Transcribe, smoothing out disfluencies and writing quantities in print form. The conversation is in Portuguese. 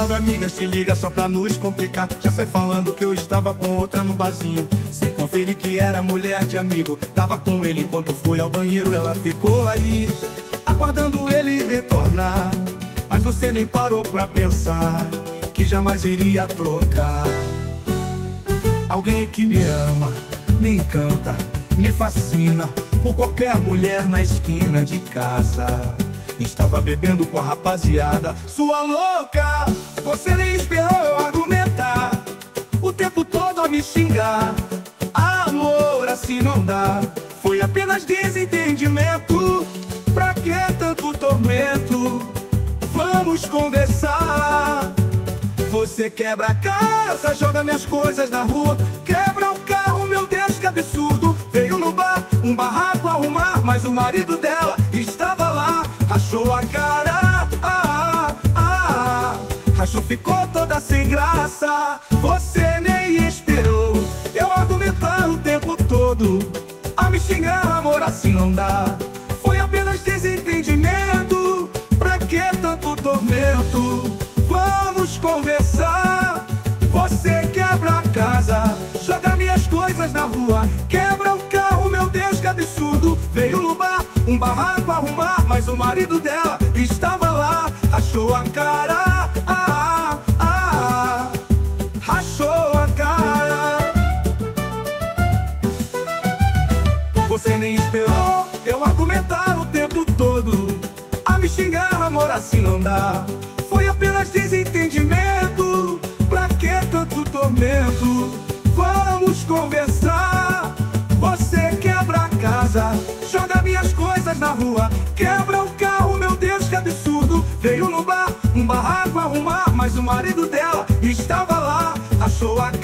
Salve amiga, se liga só pra nos complicar. Já sai falando que eu estava com outra no barzinho, sem conferir que era mulher de amigo. Tava com ele enquanto fui ao banheiro, ela ficou ali aguardando ele retornar. Mas você nem parou pra pensar que jamais iria trocar. Alguém que me ama, me encanta, me fascina, por qualquer mulher na esquina de casa. Estava bebendo com a rapaziada. Sua louca, você nem esperou eu argumentar, o tempo todo a me xingar. Amor, assim não dá, foi apenas desentendimento. Pra que tanto tormento? Vamos conversar. Você quebra a casa, joga minhas coisas na rua, quebra o carro, meu Deus, que absurdo. Veio no bar, um barraco arrumar, mas o marido dela estava lá. Rachou a cara, rachou, ficou toda sem graça. Você nem esperou eu argumentar o tempo todo, a me xingar, amor, assim não dá. Foi apenas desentendimento, pra que tanto tormento? Vamos conversar. Você quebra a casa, joga minhas coisas na rua, quebra o carro, meu Deus, que absurdo. Veio no bar, um barraco arrumar, mas o marido dela estava lá. Rachou a cara, rachou a cara. Você nem esperou eu argumentar o tempo todo, a me xingar, amor, assim não dá. Foi apenas desentendimento, pra que tanto tormento? Vamos conversar. Você quebra a casa, joga minhas coisas na rua, quebra o carro, meu Deus, que absurdo. Veio no bar, um barraco arrumar, mas o marido dela estava lá. Achou a